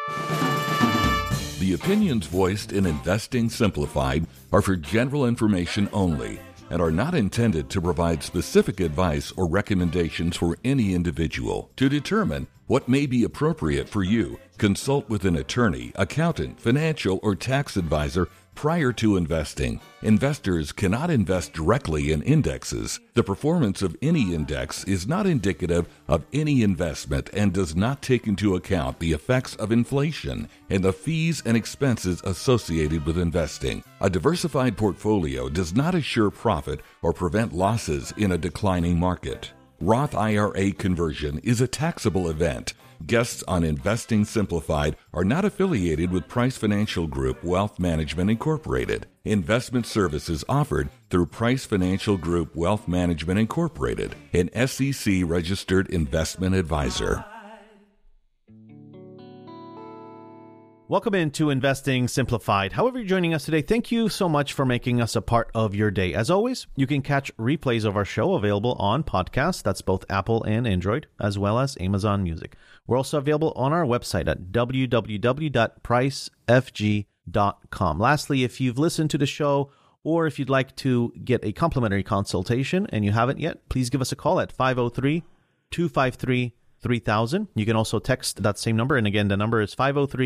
The opinions voiced in Investing Simplified are for general information only and are not intended to provide specific advice or recommendations for any individual. To determine what may be appropriate for you, consult with an attorney, accountant, financial, or tax advisor prior to investing. Investors cannot invest directly in indexes. The performance of any index is not indicative of any investment and does not take into account the effects of inflation and the fees and expenses associated with investing. A diversified portfolio does not assure profit or prevent losses in a declining market. Roth IRA conversion is a taxable event. Guests on Investing Simplified are not affiliated with Price Financial Group Wealth Management Incorporated. Investment services offered through Price Financial Group Wealth Management Incorporated, an SEC-registered investment advisor. Welcome into Investing Simplified. However you're joining us today, thank you so much for making us a part of your day. As always, you can catch replays of our show available on podcasts. That's both Apple and Android, as well as Amazon Music. We're also available on our website at www.pricefg.com. Lastly, if you've listened to the show or if you'd like to get a complimentary consultation and you haven't yet, please give us a call at 503-253-3000. You can also text that same number. And again, the number is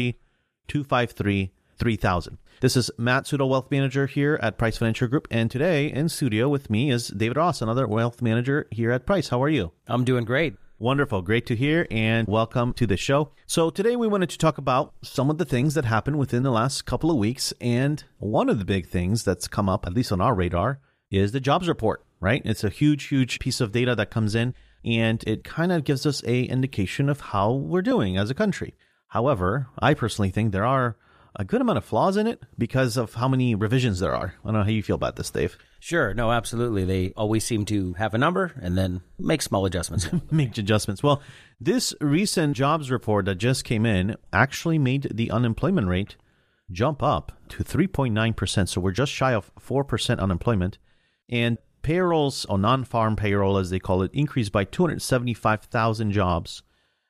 503-253-3000. This is Matt Sudo, Wealth Manager here at Price Financial Group. And today in studio with me is David Ross, another Wealth Manager here at Price. How are you? I'm doing great. Wonderful. Great to hear, and welcome to the show. So today we wanted to talk about some of the things that happened within the last couple of weeks. And one of the big things that's come up, at least on our radar, is the jobs report, right? It's a huge, huge piece of data that comes in, and it kind of gives us an indication of how we're doing as a country. However, I personally think there are a good amount of flaws in it because of how many revisions there are. I don't know how you feel about this, Dave. Sure. No, absolutely. They always seem to have a number and then make small adjustments. Make adjustments. Well, this recent jobs report that just came in actually made the unemployment rate jump up to 3.9%. So we're just shy of 4% unemployment. And payrolls, or non-farm payroll as they call it, increased by 275,000 jobs,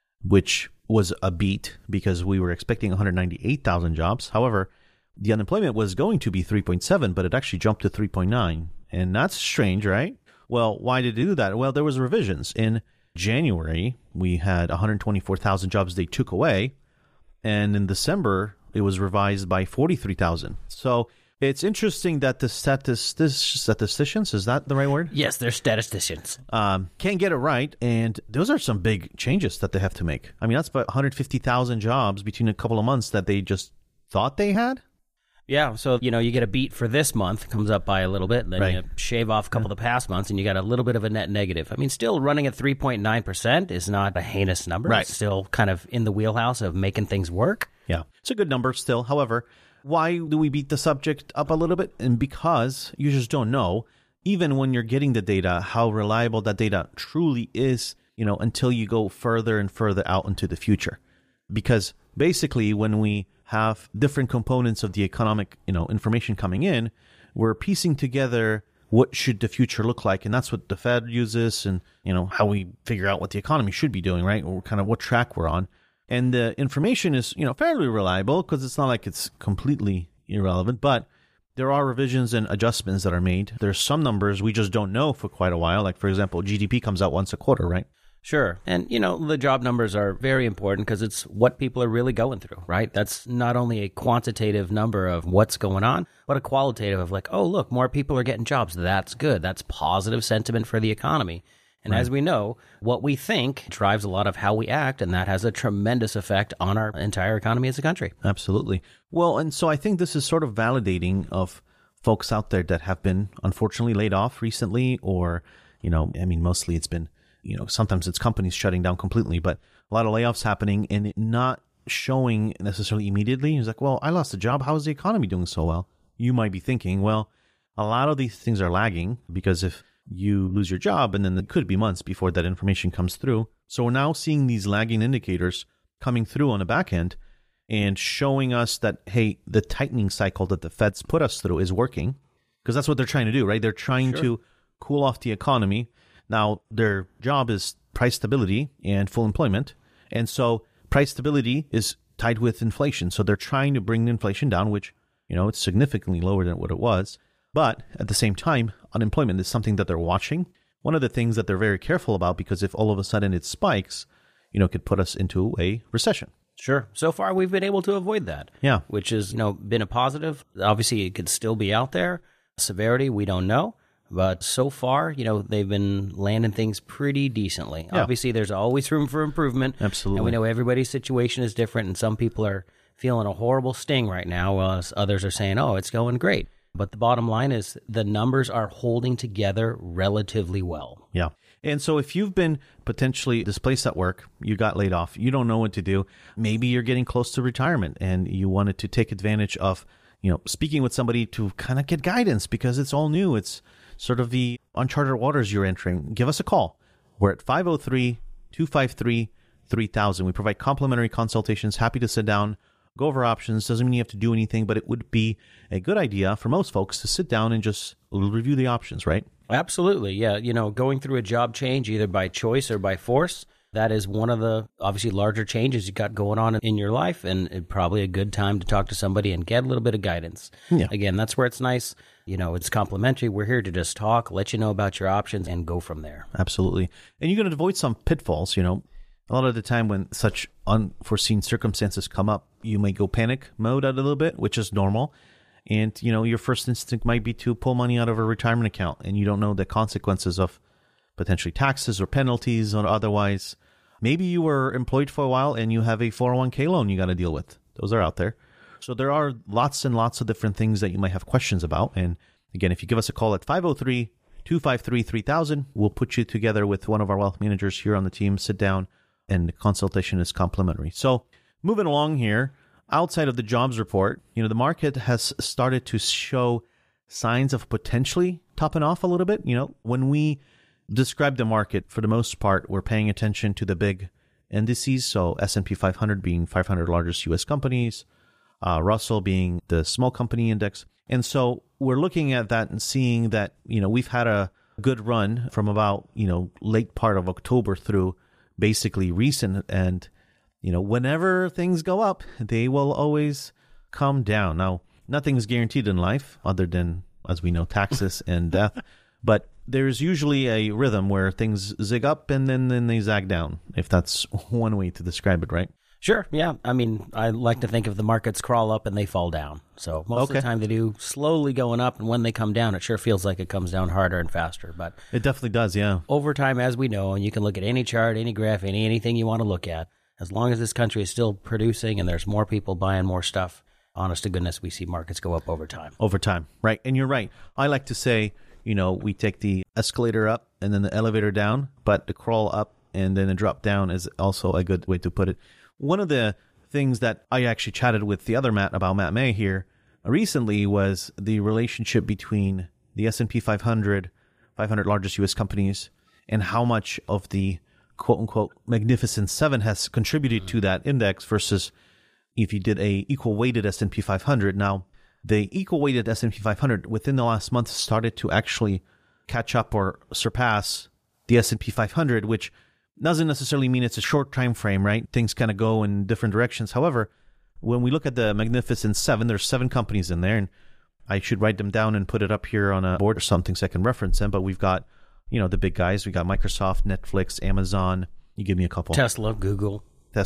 which was a beat because we were expecting 198,000 jobs. However, the unemployment was going to be 3.7, but it actually jumped to 3.9. And that's strange, right? Well, why did it do that? Well, there was revisions. In January, we had 124,000 jobs they took away. And in December, it was revised by 43,000. So it's interesting that the statisticians, is that the right word? Yes, they're statisticians. Can't get it right. And those are some big changes that they have to make. I mean, that's about 150,000 jobs between a couple of months that they just thought they had. Yeah, so, you get a beat for this month, comes up by a little bit, and then you shave off a couple of the past months, and you got a little bit of a net negative. I mean, still running at 3.9% is not a heinous number. Right. It's still kind of in the wheelhouse of making things work. Yeah, it's a good number still. However, why do we beat the subject up a little bit? And because you just don't know, even when you're getting the data, how reliable that data truly is, until you go further and further out into the future. Because basically, when we have different components of the economic, information coming in, we're piecing together what should the future look like. And that's what the Fed uses and, how we figure out what the economy should be doing, right? Or kind of what track we're on. And the information is, fairly reliable because it's not like it's completely irrelevant, but there are revisions and adjustments that are made. There's some numbers we just don't know for quite a while. Like, for example, GDP comes out once a quarter, right? Sure. And, the job numbers are very important because it's what people are really going through, right? That's not only a quantitative number of what's going on, but a qualitative of like, oh, look, more people are getting jobs. That's good. That's positive sentiment for the economy. And as we know, what we think drives a lot of how we act, and that has a tremendous effect on our entire economy as a country. Absolutely. Well, and so I think this is sort of validating of folks out there that have been unfortunately laid off recently, or, mostly it's been, sometimes it's companies shutting down completely, but a lot of layoffs happening and it not showing necessarily immediately. It's like, well, I lost a job. How is the economy doing so well? You might be thinking, well, a lot of these things are lagging because if you lose your job, and then it could be months before that information comes through. So we're now seeing these lagging indicators coming through on the back end and showing us that, hey, the tightening cycle that the Fed's put us through is working, because that's what they're trying to do, right? They're trying to cool off the economy. Now, their job is price stability and full employment. And so price stability is tied with inflation. So they're trying to bring the inflation down, which, it's significantly lower than what it was. But at the same time, unemployment is something that they're watching. One of the things that they're very careful about, because if all of a sudden it spikes, it could put us into a recession. Sure. So far, we've been able to avoid that. Yeah. Which has, been a positive. Obviously, it could still be out there. Severity, we don't know. But so far, they've been landing things pretty decently. Yeah. Obviously, there's always room for improvement. Absolutely. And we know everybody's situation is different, and some people are feeling a horrible sting right now, while others are saying, oh, it's going great. But the bottom line is the numbers are holding together relatively well. Yeah. And so if you've been potentially displaced at work, you got laid off, you don't know what to do, maybe you're getting close to retirement and you wanted to take advantage of, speaking with somebody to kind of get guidance because it's all new. It's sort of the uncharted waters you're entering. Give us a call. We're at 503-253-3000. We provide complimentary consultations. Happy to sit down, go over options. Doesn't mean you have to do anything, but it would be a good idea for most folks to sit down and just review the options, right? Absolutely. Yeah. Going through a job change, either by choice or by force, that is one of the obviously larger changes you got going on in your life, and probably a good time to talk to somebody and get a little bit of guidance. Yeah. Again, that's where it's nice. It's complimentary. We're here to just talk, let you know about your options, and go from there. Absolutely. And you're going to avoid some pitfalls, A lot of the time when such unforeseen circumstances come up, you may go panic mode a little bit, which is normal. And, your first instinct might be to pull money out of a retirement account, and you don't know the consequences of potentially taxes or penalties or otherwise. Maybe you were employed for a while and you have a 401k loan you got to deal with. Those are out there. So there are lots and lots of different things that you might have questions about. And again, if you give us a call at 503-253-3000, we'll put you together with one of our wealth managers here on the team, sit down, and the consultation is complimentary. So moving along here, outside of the jobs report, the market has started to show signs of potentially topping off a little bit. When we describe the market, for the most part, we're paying attention to the big indices. So S&P 500 being 500 largest U.S. companies, Russell being the small company index. And so we're looking at that and seeing that, we've had a good run from about, late part of October through basically recent. And whenever things go up, they will always come down. Now, nothing's guaranteed in life other than, as we know, taxes and death. But there's usually a rhythm where things zig up and then they zag down, if that's one way to describe it, right? Sure, yeah. I mean, I like to think of the markets crawl up and they fall down. So most of the time they do slowly going up, and when they come down, it sure feels like it comes down harder and faster. But it definitely does, yeah. Over time, as we know, and you can look at any chart, any graph, anything you want to look at, as long as this country is still producing and there's more people buying more stuff, honest to goodness, we see markets go up over time. Over time, right. And you're right. I like to say, we take the escalator up and then the elevator down, but the crawl up and then the drop down is also a good way to put it. One of the things that I actually chatted with the other Matt about, Matt May here, recently was the relationship between the S&P 500 largest U.S. companies, and how much of the quote-unquote Magnificent Seven has contributed to that index versus if you did a equal-weighted S&P 500. Now, the equal-weighted S&P 500 within the last month started to actually catch up or surpass the S&P 500, which doesn't necessarily mean it's a short time frame, right? Things kind of go in different directions. However, when we look at the Magnificent Seven, there's 7 companies in there, and I should write them down and put it up here on a board or something so I can reference them. But we've got, the big guys. We got Microsoft, Netflix, Amazon. You give me a couple. Tesla, Google,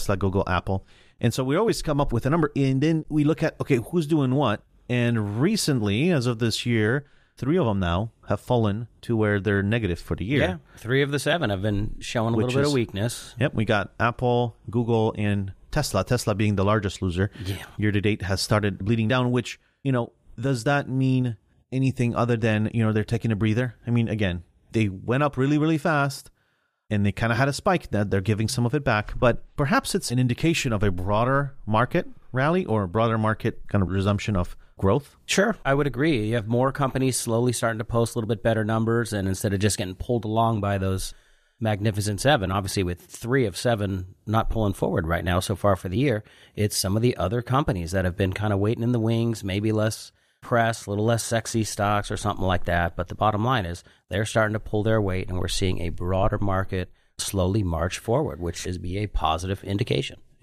Apple. And so we always come up with a number, and then we look at, okay, who's doing what? And recently, as of this year, 3 of them now have fallen to where they're negative for the year. Yeah, 3 of the 7 have been showing a little bit of weakness. Yep, we got Apple, Google, and Tesla. Tesla being the largest loser. Yeah. Year to date has started bleeding down, which, does that mean anything other than, they're taking a breather? I mean, again, they went up really, really fast, and they kind of had a spike that they're giving some of it back. But perhaps it's an indication of a broader market rally or a broader market kind of resumption of growth? Sure, I would agree. You have more companies slowly starting to post a little bit better numbers, and instead of just getting pulled along by those Magnificent Seven, obviously with 3 of 7 not pulling forward right now so far for the year, it's some of the other companies that have been kind of waiting in the wings, maybe less press, a little less sexy stocks or something like that. But the bottom line is they're starting to pull their weight, and we're seeing a broader market slowly march forward, which is be a positive indication.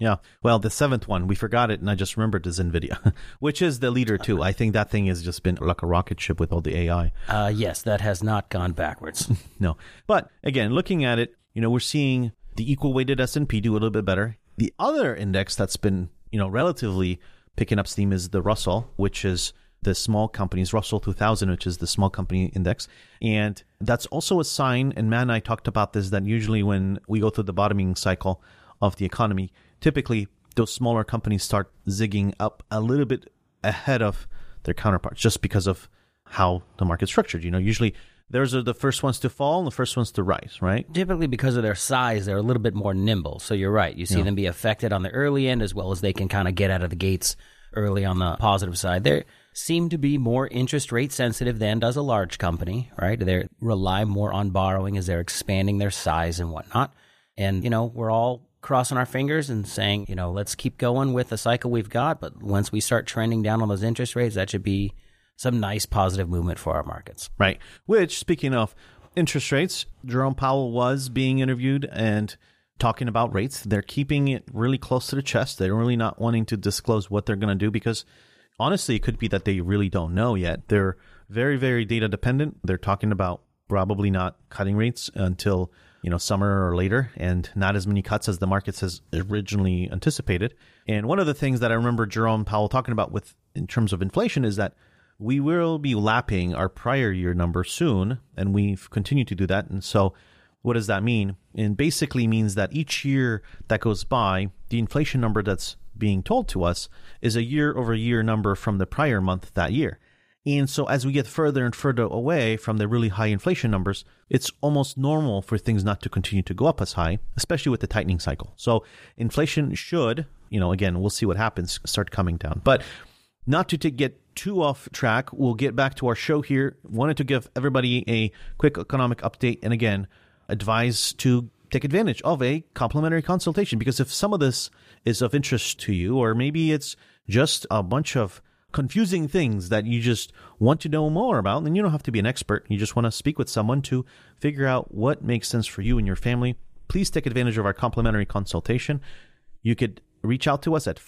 Yeah. Well, the seventh one, we forgot it, and I just remembered is NVIDIA, which is the leader too. I think that thing has just been like a rocket ship with all the AI. Yes, that has not gone backwards. No. But again, looking at it, we're seeing the equal weighted S&P do a little bit better. The other index that's been, relatively picking up steam is the Russell, which is the small companies, Russell 2000, which is the small company index. And that's also a sign, and Matt and I talked about this, that usually when we go through the bottoming cycle of the economy, typically those smaller companies start zigging up a little bit ahead of their counterparts just because of how the market's structured. Usually those are the first ones to fall and the first ones to rise, right? Typically because of their size, they're a little bit more nimble. So you're right. You see them be affected on the early end as well as they can kind of get out of the gates early on the positive side. They seem to be more interest rate sensitive than does a large company, right? They rely more on borrowing as they're expanding their size and whatnot. And, we're all crossing our fingers and saying, let's keep going with the cycle we've got. But once we start trending down on those interest rates, that should be some nice positive movement for our markets. Right. Which, speaking of interest rates, Jerome Powell was being interviewed and talking about rates. They're keeping it really close to the chest. They're really not wanting to disclose what they're going to do because honestly, it could be that they really don't know yet. They're very, very data dependent. They're talking about probably not cutting rates until, summer or later, and not as many cuts as the markets has originally anticipated. And one of the things that I remember Jerome Powell talking about in terms of inflation is that we will be lapping our prior year number soon, and we've continued to do that. And so what does that mean? It basically means that each year that goes by, the inflation number that's being told to us is a year-over-year number from the prior month that year. And so as we get further and further away from the really high inflation numbers, it's almost normal for things not to continue to go up as high, especially with the tightening cycle. So inflation should, again, we'll see what happens, start coming down. But not to get too off track, we'll get back to our show here. Wanted to give everybody a quick economic update. And again, advise to take advantage of a complimentary consultation, because if some of this is of interest to you, or maybe it's just a bunch of confusing things that you just want to know more about, then you don't have to be an expert. You just want to speak with someone to figure out what makes sense for you and your family. Please take advantage of our complimentary consultation. You could reach out to us at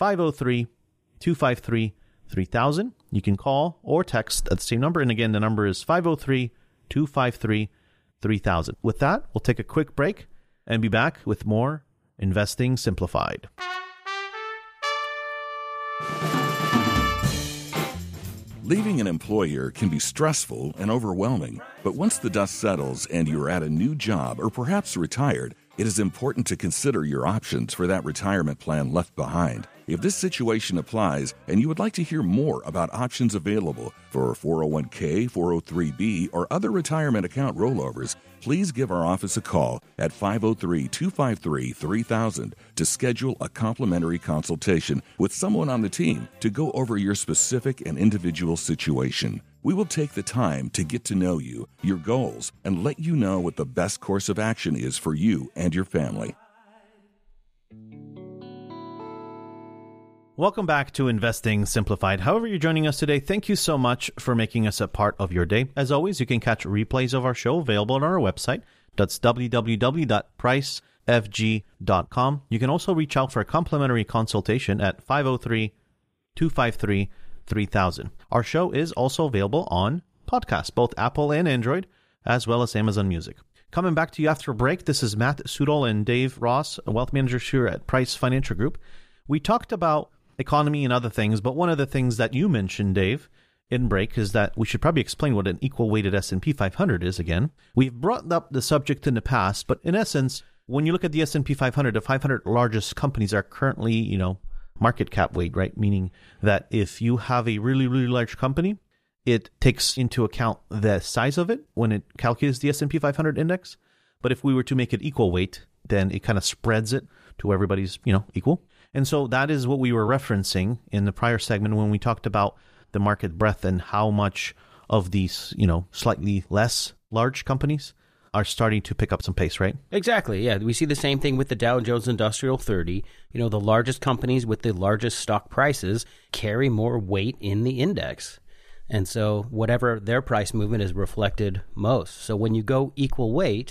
503-253-3000. You can call or text at the same number. And again, the number is 503-253-3000. With that, we'll take a quick break and be back with more Investing Simplified. Leaving an employer can be stressful and overwhelming, but once the dust settles and you're at a new job or perhaps retired, it is important to consider your options for that retirement plan left behind. If this situation applies and you would like to hear more about options available for 401k, 403b, or other retirement account rollovers, please give our office a call at 503-253-3000 to schedule a complimentary consultation with someone on the team to go over your specific and individual situation. We will take the time to get to know you, your goals, and let you know what the best course of action is for you and your family. Welcome back to Investing Simplified. However you're joining us today, thank you so much for making us a part of your day. As always, you can catch replays of our show available on our website. That's www.pricefg.com. You can also reach out for a complimentary consultation at 503-253-3000. Our show is also available on podcasts, both Apple and Android, as well as Amazon Music. Coming back to you after a break, this is Matt Sudol and Dave Ross, wealth managers here at Price Financial Group. We talked about economy and other things, but one of the things that you mentioned, Dave, in break is that we should probably explain what an equal-weighted S&P 500 is again. We've brought up the subject in the past, but in essence, when you look at the S&P 500, the 500 largest companies are currently, market cap weight, right? Meaning that if you have a really, really large company, it takes into account the size of it when it calculates the S&P 500 index. But if we were to make it equal weight, then it kind of spreads it to where everybody's, equal. And so that is what we were referencing in the prior segment when we talked about the market breadth and how much of these, slightly less large companies are starting to pick up some pace, right? Exactly, yeah. We see the same thing with the Dow Jones Industrial 30. The largest companies with the largest stock prices carry more weight in the index. And so whatever their price movement is reflected most. So when you go equal weight,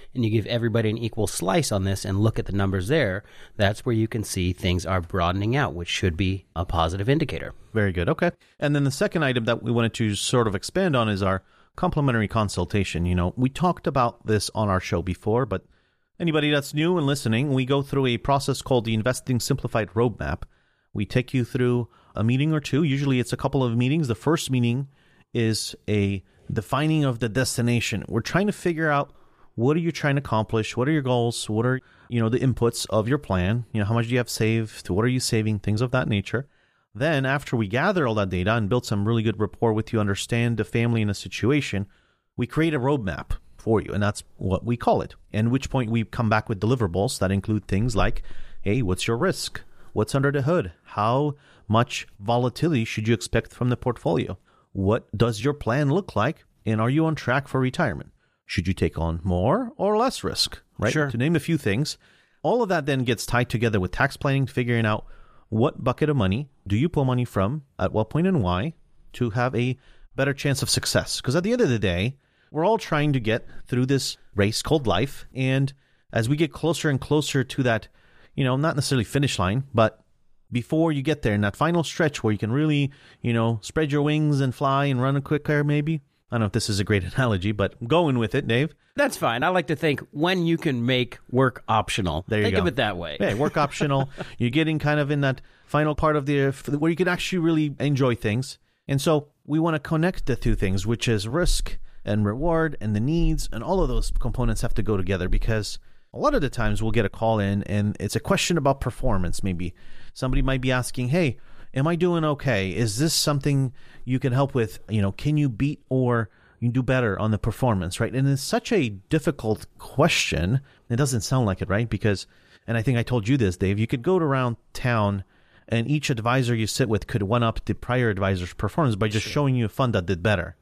and you give everybody an equal slice on this and look at the numbers there, that's where you can see things are broadening out, which should be a positive indicator. Very good. Okay. And then the second item that we wanted to sort of expand on is our complimentary consultation. We talked about this on our show before, but anybody that's new and listening, we go through a process called the Investing Simplified Roadmap. We take you through a meeting or two. Usually it's a couple of meetings. The first meeting is a defining of the destination. We're trying to figure out, what are you trying to accomplish? What are your goals? What are, the inputs of your plan? How much do you have saved? What are you saving? Things of that nature. Then after we gather all that data and build some really good rapport with you, understand the family and the situation, we create a roadmap for you. And that's what we call it. And which point we come back with deliverables that include things like, hey, what's your risk? What's under the hood? How much volatility should you expect from the portfolio? What does your plan look like? And are you on track for retirement? Should you take on more or less risk? Right? Sure. To name a few things. All of that then gets tied together with tax planning, figuring out what bucket of money do you pull money from, at what point and why, to have a better chance of success. Because at the end of the day, we're all trying to get through this race called life. And as we get closer and closer to that, not necessarily finish line, but before you get there in that final stretch where you can really, spread your wings and fly and run quicker, maybe. I don't know if this is a great analogy, but I'm going with it, Dave. That's fine. I like to think when you can make work optional. There you think go. of it that way. Yeah, work optional. You're getting kind of in that final part of where you can actually really enjoy things. And so we want to connect the two things, which is risk and reward and the needs, and all of those components have to go together, because a lot of the times we'll get a call in and it's a question about performance. Maybe somebody might be asking, hey, am I doing okay? Is this something you can help with? Can you beat or you do better on the performance, right? And it's such a difficult question. It doesn't sound like it, right? Because, and I think I told you this, Dave, you could go around town and each advisor you sit with could one-up the prior advisor's performance by just showing you a fund that did better.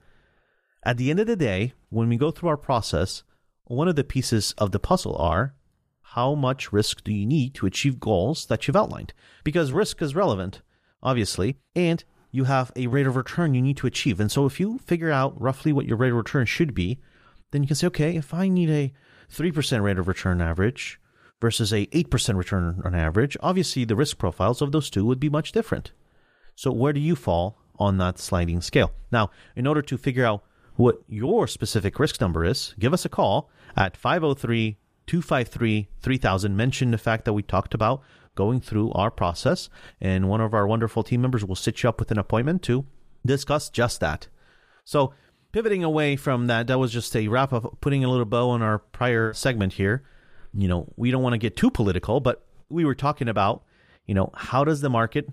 At the end of the day, when we go through our process, one of the pieces of the puzzle are, how much risk do you need to achieve goals that you've outlined? Because risk is relevant, obviously, and you have a rate of return you need to achieve. And so if you figure out roughly what your rate of return should be, then you can say, okay, if I need a 3% rate of return average versus a 8% return on average, obviously the risk profiles of those two would be much different. So where do you fall on that sliding scale? Now, in order to figure out what your specific risk number is, give us a call at 503-253-3000. Mention the fact that we talked about going through our process, and one of our wonderful team members will sit you up with an appointment to discuss just that. So pivoting away from that, that was just a wrap up, putting a little bow on our prior segment here. We don't want to get too political, but we were talking about, how does the market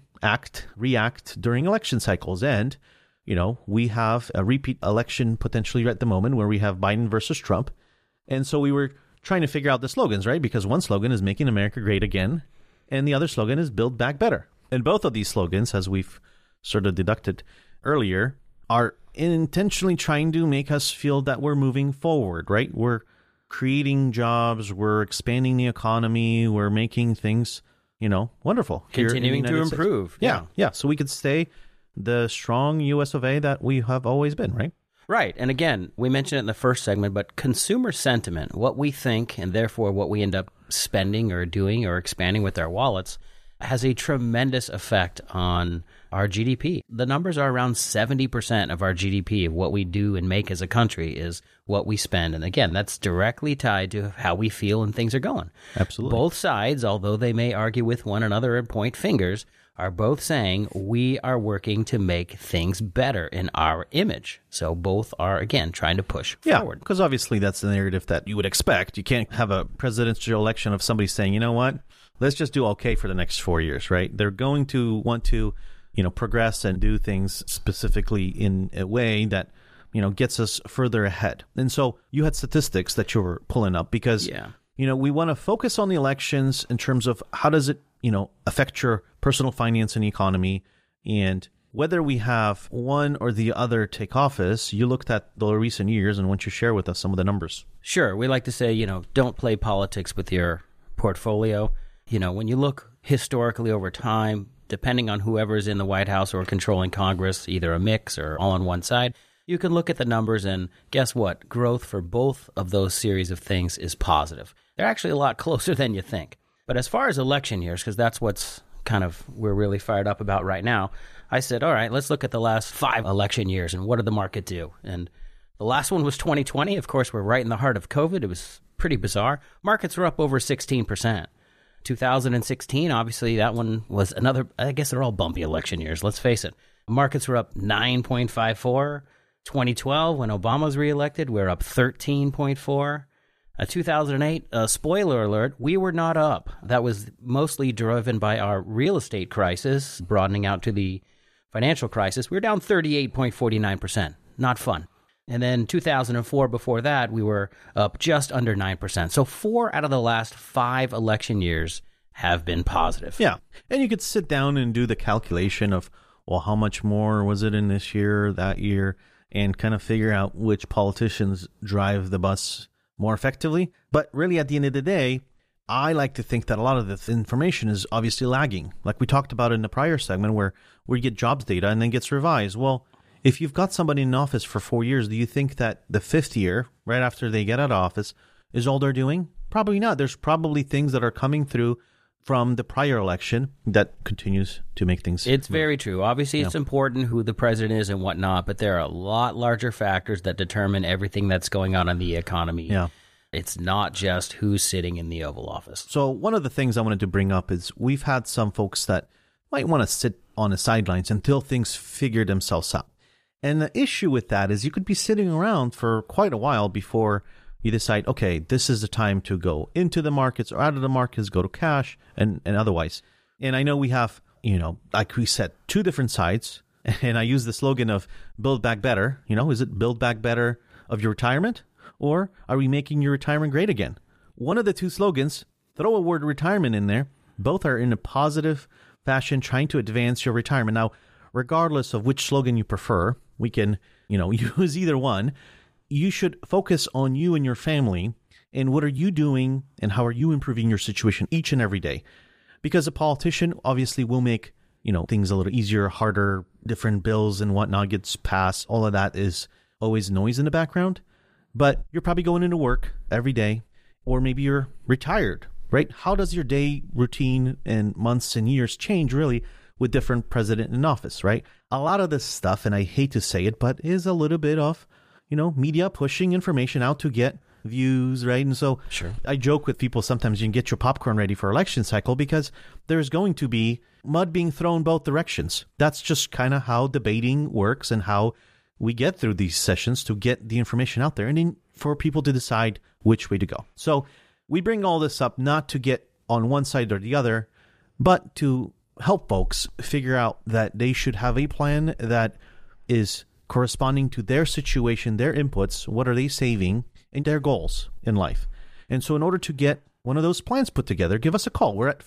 react during election cycles? And we have a repeat election potentially at the moment where we have Biden versus Trump. And so we were trying to figure out the slogans, right? Because one slogan is Making America Great Again, and the other slogan is Build Back Better. And both of these slogans, as we've sort of deducted earlier, are intentionally trying to make us feel that we're moving forward, right? We're creating jobs, we're expanding the economy, we're making things, wonderful. Continuing to improve. Yeah. So we could stay the strong US of A that we have always been, right? Right. And again, we mentioned it in the first segment, but consumer sentiment, what we think and therefore what we end up spending or doing or expanding with our wallets, has a tremendous effect on our GDP. The numbers are around 70% of our GDP of what we do and make as a country is what we spend. And again, that's directly tied to how we feel and things are going. Absolutely. Both sides, although they may argue with one another and point fingers, are both saying we are working to make things better in our image. So both are, again, trying to push forward. Because obviously that's the narrative that you would expect. You can't have a presidential election of somebody saying, you know what, let's just do okay for the next 4 years, right? They're going to want to, progress and do things specifically in a way that, gets us further ahead. And so you had statistics that you were pulling up because, we want to focus on the elections in terms of how does it, affect your personal finance and economy. And whether we have one or the other take office, you looked at the recent years and why don't you share with us some of the numbers? Sure. We like to say, don't play politics with your portfolio. When you look historically over time, depending on whoever's in the White House or controlling Congress, either a mix or all on one side, you can look at the numbers and guess what? Growth for both of those series of things is positive. They're actually a lot closer than you think. But as far as election years, because that's what's kind of we're really fired up about right now, I said, all right, let's look at the last 5 election years and what did the market do? And the last one was 2020. Of course, we're right in the heart of COVID. It was pretty bizarre. Markets were up over 16%. 2016, obviously, that one was another, I guess they're all bumpy election years, let's face it. Markets were up 9.54. 2012, when Obama was reelected, we're up 13.4. 2008, spoiler alert, we were not up. That was mostly driven by our real estate crisis, broadening out to the financial crisis. We were down 38.49%. Not fun. And then 2004, before that, we were up just under 9%. So 4 out of the last 5 election years have been positive. Yeah. And you could sit down and do the calculation of, well, how much more was it in this year, that year, and kind of figure out which politicians drive the bus more effectively. But really, at the end of the day, I like to think that a lot of this information is obviously lagging. Like we talked about in the prior segment where we get jobs data and then gets revised. Well, if you've got somebody in office for 4 years, do you think that the 5th year, right after they get out of office, is all they're doing? Probably not. There's probably things that are coming through from the prior election that continues to make things. It's very true. Obviously, it's important who the president is and whatnot, but there are a lot larger factors that determine everything that's going on in the economy. Yeah. It's not just who's sitting in the Oval Office. So one of the things I wanted to bring up is we've had some folks that might want to sit on the sidelines until things figure themselves out. And the issue with that is you could be sitting around for quite a while before you decide, okay, this is the time to go into the markets or out of the markets, go to cash and otherwise. And I know we have, like we said, 2 different sides. And I use the slogan of build back better. Is it build back better of your retirement? Or are we making your retirement great again? One of the 2 slogans, throw a word retirement in there. Both are in a positive fashion trying to advance your retirement. Now, regardless of which slogan you prefer, we can, use either one. You should focus on you and your family and what are you doing and how are you improving your situation each and every day. Because a politician obviously will make, things a little easier, harder, different bills and whatnot gets passed. All of that is always noise in the background. But you're probably going into work every day, or maybe you're retired, right? How does your day routine and months and years change really with different president in office, right? A lot of this stuff, and I hate to say it, but is a little bit of, media pushing information out to get views, right? And so sure. I joke with people sometimes you can get your popcorn ready for election cycle because there's going to be mud being thrown both directions. That's just kind of how debating works and how we get through these sessions to get the information out there and then for people to decide which way to go. So we bring all this up not to get on one side or the other, but to help folks figure out that they should have a plan that is corresponding to their situation, their inputs, what are they saving, and their goals in life. And so in order to get one of those plans put together, give us a call. We're at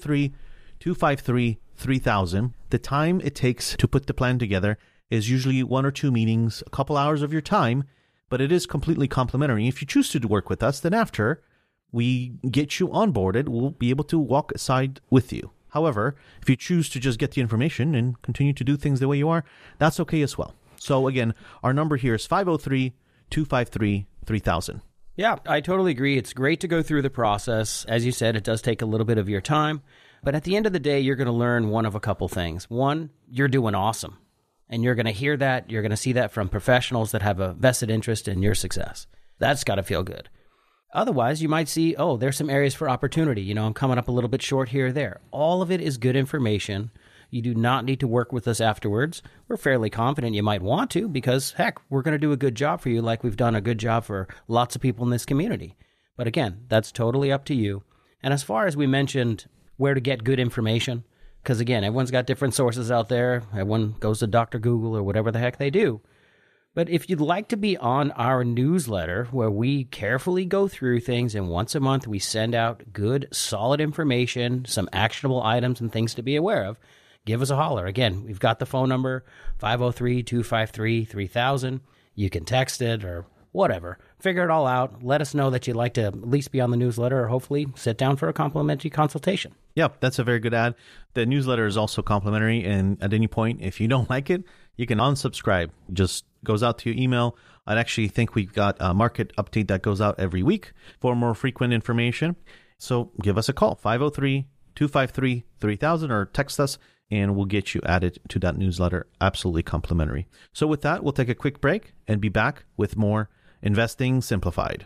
503-253-3000. The time it takes to put the plan together is usually 1 or 2 meetings, a couple hours of your time, but it is completely complimentary. If you choose to work with us, then after we get you onboarded, we'll be able to walk aside with you. However, if you choose to just get the information and continue to do things the way you are, that's okay as well. So again, our number here is 503-253-3000. Yeah, I totally agree. It's great to go through the process. As you said, it does take a little bit of your time. But at the end of the day, you're going to learn one of a couple things. One, you're doing awesome. And you're going to hear that. You're going to see that from professionals that have a vested interest in your success. That's got to feel good. Otherwise, you might see, oh, there's some areas for opportunity. I'm coming up a little bit short here or there. All of it is good information. You do not need to work with us afterwards. We're fairly confident you might want to because, heck, we're going to do a good job for you like we've done a good job for lots of people in this community. But again, that's totally up to you. And as far as we mentioned where to get good information, because again, everyone's got different sources out there. Everyone goes to Dr. Google or whatever the heck they do. But if you'd like to be on our newsletter where we carefully go through things and once a month we send out good, solid information, some actionable items and things to be aware of, give us a holler. Again, we've got the phone number, 503-253-3000. You can text it or whatever. Figure it all out. Let us know that you'd like to at least be on the newsletter or hopefully sit down for a complimentary consultation. Yep, that's a very good ad. The newsletter is also complimentary, and at any point, if you don't like it, you can unsubscribe. Just goes out to your email. I'd actually think we've got a market update that goes out every week for more frequent information. So give us a call, 503-253-3000, or text us, and we'll get you added to that newsletter, absolutely complimentary. So with that, we'll take a quick break and be back with more Investing Simplified.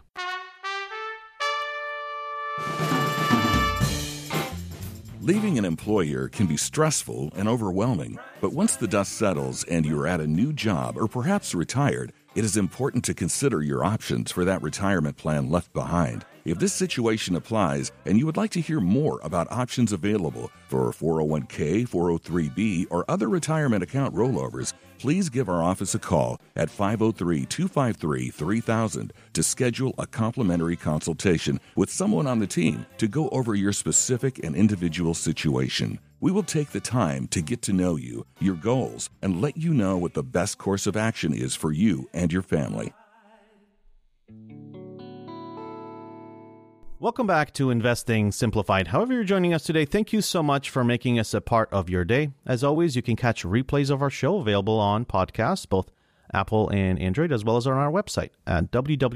Leaving an employer can be stressful and overwhelming, but once the dust settles and you're at a new job or perhaps retired, it is important to consider your options for that retirement plan left behind. If this situation applies and you would like to hear more about options available for 401k, 403b, or other retirement account rollovers, please give our office a call at 503-253-3000 to schedule a complimentary consultation with someone on the team to go over your specific and individual situation. We will take the time to get to know you, your goals, and let you know what the best course of action is for you and your family. Welcome back to Investing Simplified. However you're joining us today, thank you so much for making us a part of your day. As always, you can catch replays of our show available on podcasts, both Apple and Android, as well as on our website at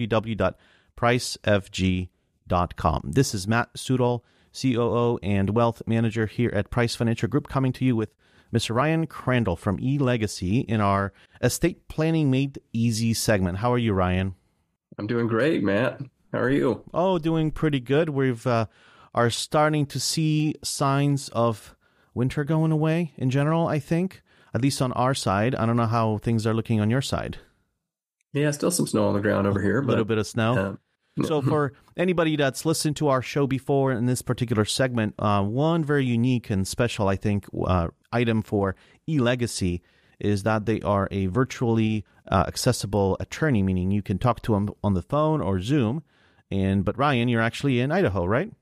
www.pricefg.com. This is Matt Sudol, COO and Wealth Manager here at Price Financial Group, coming to you with Mr. Ryan Crandall from eLegacy in our Estate Planning Made Easy segment. How are you, Ryan? I'm doing great, Matt. How are you? Oh, doing pretty good. We've are starting to see signs of winter going away in general, I think, at least on our side. I don't know how things are looking on your side. Yeah, still some snow on the ground over here. A little bit of snow. So for anybody that's listened to our show before in this particular segment, one very unique and special, I think, item for eLegacy is that they are a virtually accessible attorney, meaning you can talk to them on the phone or Zoom. But Ryan, you're actually in Idaho, right?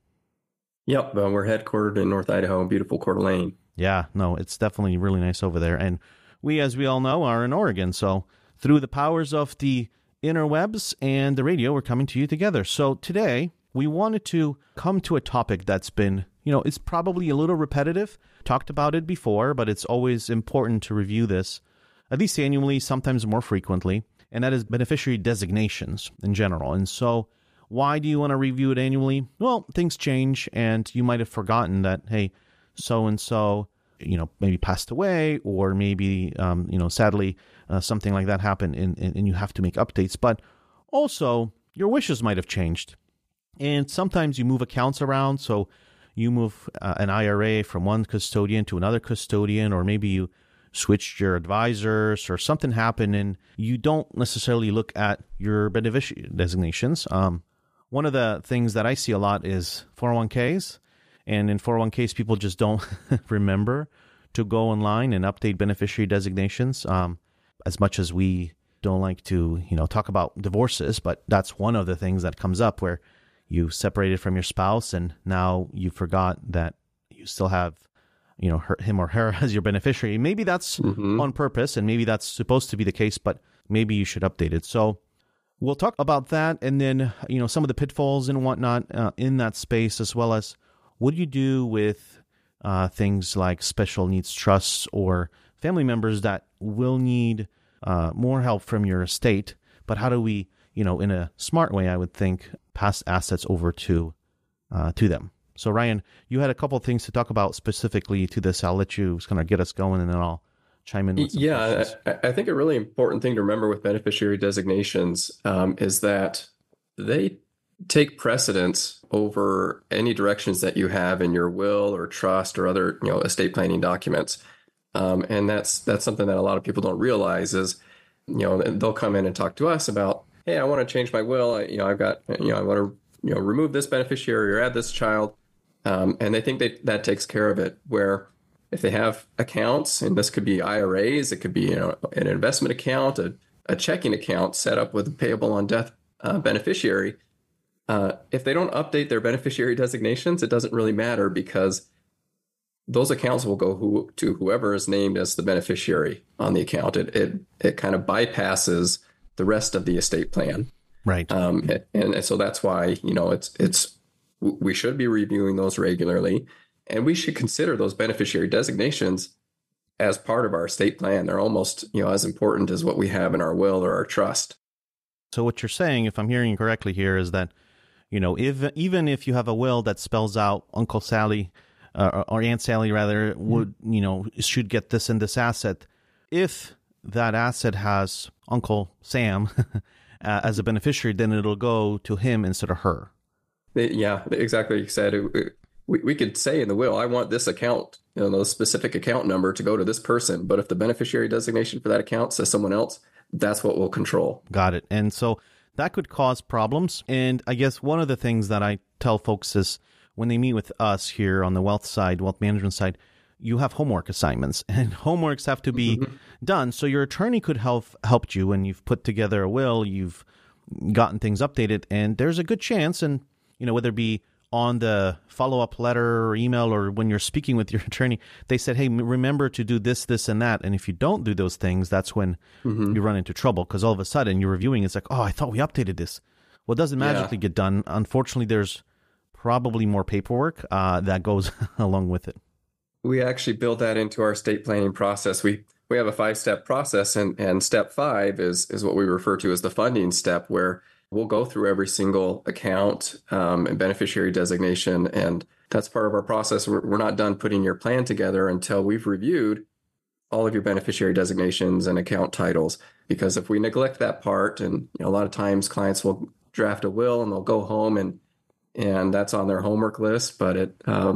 Yep, we're headquartered in North Idaho in beautiful Coeur d'Alene. Yeah, no, it's definitely really nice over there. And we, as we all know, are in Oregon. So through the powers of the interwebs and the radio, we're coming to you together. So today, we wanted to come to a topic that's been, it's probably a little repetitive. Talked about it before, but it's always important to review this, at least annually, sometimes more frequently. And that is beneficiary designations in general. And so why do you want to review it annually? Well, things change, and you might have forgotten that, hey, so-and-so, maybe passed away, or maybe, sadly, something like that happened, and you have to make updates. But also, your wishes might have changed. And sometimes you move accounts around, so you move an IRA from one custodian to another custodian, or maybe you switched your advisors, or something happened, and you don't necessarily look at your beneficiary designations. One of the things that I see a lot is 401ks. And in 401ks, people just don't remember to go online and update beneficiary designations. As much as we don't like to, talk about divorces, but that's one of the things that comes up where you separated from your spouse and now you forgot that you still have, him or her as your beneficiary. Maybe that's on purpose, and maybe that's supposed to be the case, but maybe you should update it. So we'll talk about that, and then, some of the pitfalls and whatnot in that space, as well as what do you do with things like special needs trusts or family members that will need more help from your estate. But how do we, in a smart way, I would think, pass assets over to them? So, Ryan, you had a couple of things to talk about specifically to this. I'll let you kind of get us going, and then I'll chime in with some questions. I think a really important thing to remember with beneficiary designations is that they take precedence over any directions that you have in your will or trust or other, estate planning documents. And that's something that a lot of people don't realize is, they'll come in and talk to us about, hey, I want to change my will. I want to, remove this beneficiary or add this child. And they think that takes care of it, where if they have accounts, and this could be IRAs, it could be an investment account, a checking account set up with a payable on death beneficiary. If they don't update their beneficiary designations, it doesn't really matter, because those accounts will go to whoever is named as the beneficiary on the account. It kind of bypasses the rest of the estate plan, right? And so that's why we should be reviewing those regularly. And we should consider those beneficiary designations as part of our estate plan. They're almost, as important as what we have in our will or our trust. So what you're saying, if I'm hearing you correctly here, is that, even if you have a will that spells out Uncle Sally or Aunt Sally rather would, should get this and this asset, if that asset has Uncle Sam as a beneficiary, then it'll go to him instead of her. Yeah, exactly. Like you said, we could say in the will, I want this account, the specific account number to go to this person. But if the beneficiary designation for that account says someone else, that's what we'll control. Got it. And so that could cause problems. And I guess one of the things that I tell folks is when they meet with us here on the wealth management side, you have homework assignments and homeworks have to be done. So your attorney could help you when you've put together a will, you've gotten things updated, and there's a good chance, and whether it be on the follow-up letter or email or when you're speaking with your attorney, they said, hey, remember to do this, this, and that. And if you don't do those things, that's when you run into trouble, because all of a sudden you're reviewing, it's like, oh, I thought we updated this. Well, it doesn't magically get done. Unfortunately, there's probably more paperwork that goes along with it. We actually build that into our estate planning process. We have a 5-step process, and step 5 is what we refer to as the funding step, where we'll go through every single account and beneficiary designation, and that's part of our process. We're not done putting your plan together until we've reviewed all of your beneficiary designations and account titles, because if we neglect that part, and a lot of times clients will draft a will and they'll go home and that's on their homework list, but it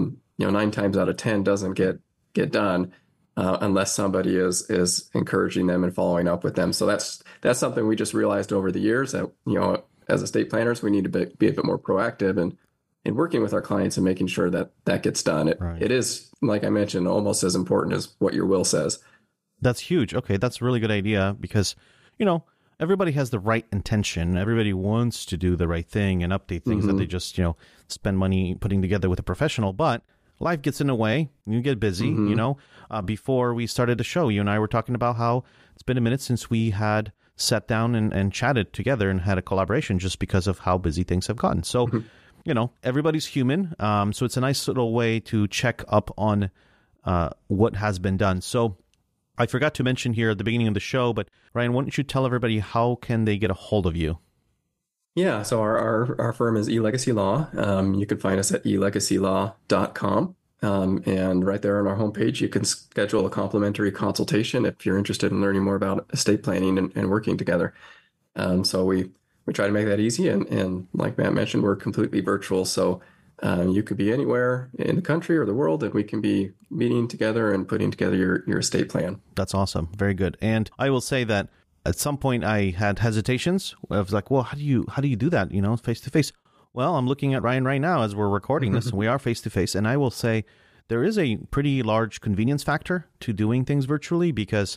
9 times out of 10 doesn't get done unless somebody is encouraging them and following up with them. So that's something we just realized over the years that, as estate planners, we need to be a bit more proactive in working with our clients and making sure that gets done. It is, like I mentioned, almost as important as what your will says. That's huge. Okay, that's a really good idea because, everybody has the right intention. Everybody wants to do the right thing and update things that they just, spend money putting together with a professional. But life gets in the way. You get busy, Before we started the show, you and I were talking about how it's been a minute since we had sat down and chatted together and had a collaboration just because of how busy things have gotten. So, everybody's human. So it's a nice little way to check up on what has been done. So I forgot to mention here at the beginning of the show, but Ryan, why don't you tell everybody how can they get a hold of you? Yeah, so our firm is eLegacy Law. You can find us at elegacylaw.com. And right there on our homepage, you can schedule a complimentary consultation if you're interested in learning more about estate planning and working together. So we try to make that easy. And like Matt mentioned, we're completely virtual. So you could be anywhere in the country or the world, and we can be meeting together and putting together your estate plan. That's awesome. Very good. And I will say that at some point I had hesitations. I was like, well, how do you do that, face to face? Well, I'm looking at Ryan right now as we're recording this, and we are face to face. And I will say there is a pretty large convenience factor to doing things virtually because,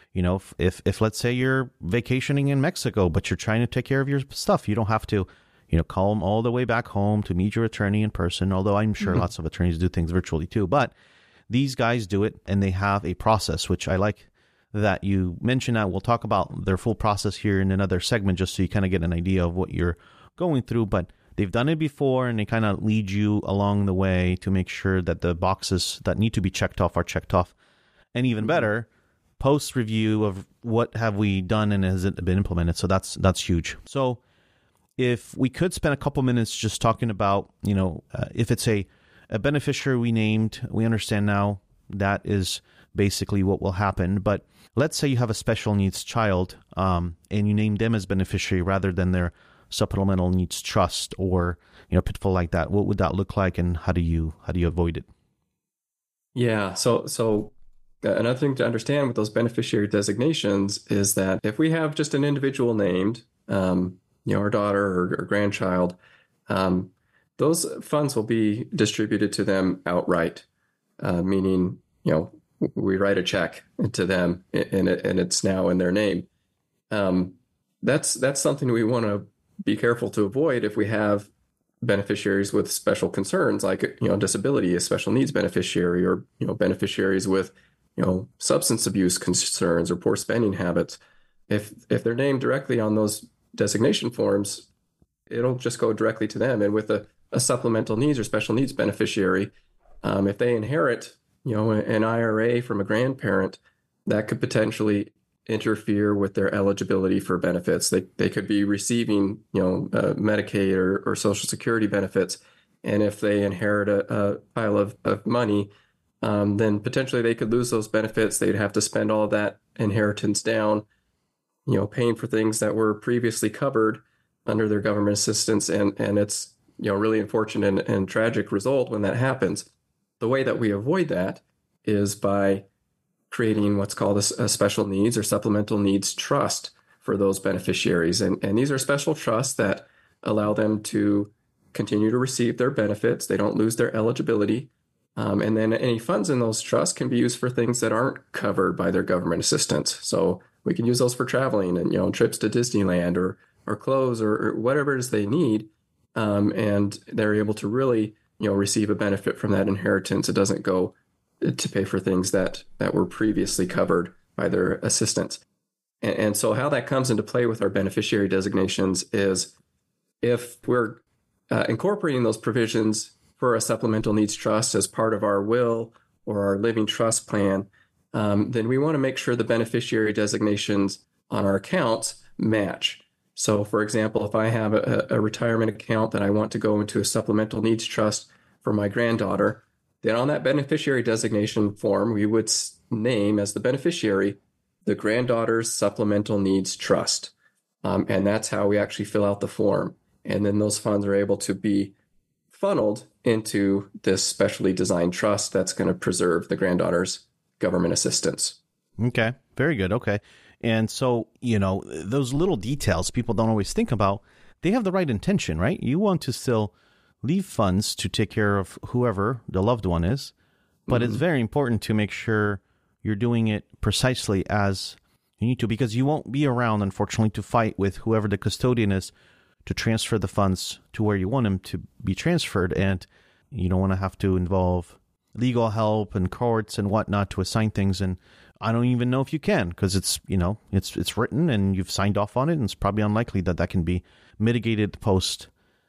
if let's say you're vacationing in Mexico, but you're trying to take care of your stuff, you don't have to, call them all the way back home to meet your attorney in person, although I'm sure lots of attorneys do things virtually too. But these guys do it, and they have a process, which I like that you mentioned that. We'll talk about their full process here in another segment just so you kind of get an idea of what you're going through. But they've done it before, and they kind of lead you along the way to make sure that the boxes that need to be checked off are checked off. And even better, post-review of what have we done and has it been implemented. So that's huge. So if we could spend a couple minutes just talking about, if it's a beneficiary we named, we understand now that is basically what will happen. But let's say you have a special needs child and you name them as beneficiary rather than their supplemental needs trust or pitfall like that. What would that look like, and how do you avoid it? Yeah, so another thing to understand with those beneficiary designations is that if we have just an individual named, our daughter or grandchild, those funds will be distributed to them outright, meaning we write a check to them and it's now in their name. That's something we want to be careful to avoid if we have beneficiaries with special concerns, like disability, a special needs beneficiary, or beneficiaries with substance abuse concerns or poor spending habits. If they're named directly on those designation forms, it'll just go directly to them. And with a supplemental needs or special needs beneficiary, if they inherit an IRA from a grandparent, that could potentially interfere with their eligibility for benefits. They could be receiving, Medicaid or Social Security benefits. And if they inherit a pile of money, then potentially they could lose those benefits. They'd have to spend all of that inheritance down, paying for things that were previously covered under their government assistance. And it's, really unfortunate and tragic result when that happens. The way that we avoid that is by creating what's called a special needs or supplemental needs trust for those beneficiaries. And these are special trusts that allow them to continue to receive their benefits. They don't lose their eligibility. And then any funds in those trusts can be used for things that aren't covered by their government assistance. So we can use those for traveling and, trips to Disneyland or clothes or whatever it is they need. And they're able to really, receive a benefit from that inheritance. It doesn't go to pay for things that were previously covered by their assistance. And so how that comes into play with our beneficiary designations is if we're incorporating those provisions for a supplemental needs trust as part of our will or our living trust plan, then we want to make sure the beneficiary designations on our accounts match. So, for example, if I have a retirement account that I want to go into a supplemental needs trust for my granddaughter, then on that beneficiary designation form, we would name as the beneficiary the granddaughter's supplemental needs trust. And that's how we actually fill out the form. And then those funds are able to be funneled into this specially designed trust that's going to preserve the granddaughter's government assistance. Okay, very good. Okay. And so, those little details people don't always think about, they have the right intention, right? You want to still leave funds to take care of whoever the loved one is, but it's very important to make sure you're doing it precisely as you need to, because you won't be around, unfortunately, to fight with whoever the custodian is to transfer the funds to where you want them to be transferred. And you don't want to have to involve legal help and courts and whatnot to assign things. And I don't even know if you can, because it's, it's written and you've signed off on it, and it's probably unlikely that can be mitigated post.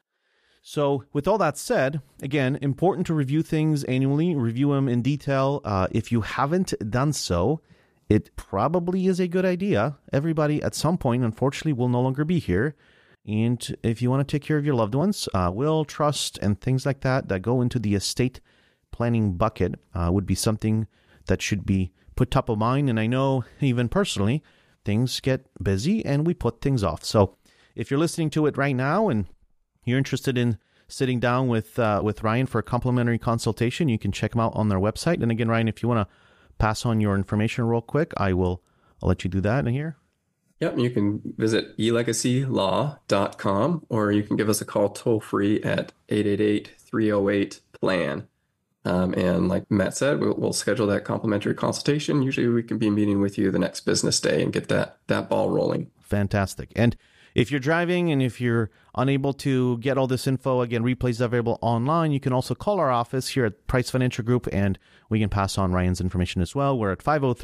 So with all that said, again, important to review things annually, review them in detail. If you haven't done so, it probably is a good idea. Everybody at some point, unfortunately, will no longer be here. And if you want to take care of your loved ones, will, trust, and things like that go into the estate planning bucket would be something that should be put top of mind. And I know even personally, things get busy and we put things off. So if you're listening to it right now and you're interested in sitting down with Ryan for a complimentary consultation, you can check them out on their website. And again, Ryan, if you want to pass on your information real quick, I'll let you do that in here. Yep, you can visit elegacylaw.com, or you can give us a call toll free at 888-308-PLAN. And like Matt said, we'll schedule that complimentary consultation. Usually we can be meeting with you the next business day and get that ball rolling. Fantastic. And if you're driving and if you're unable to get all this info, again, replays available online, you can also call our office here at Price Financial Group, and we can pass on Ryan's information as well. We're at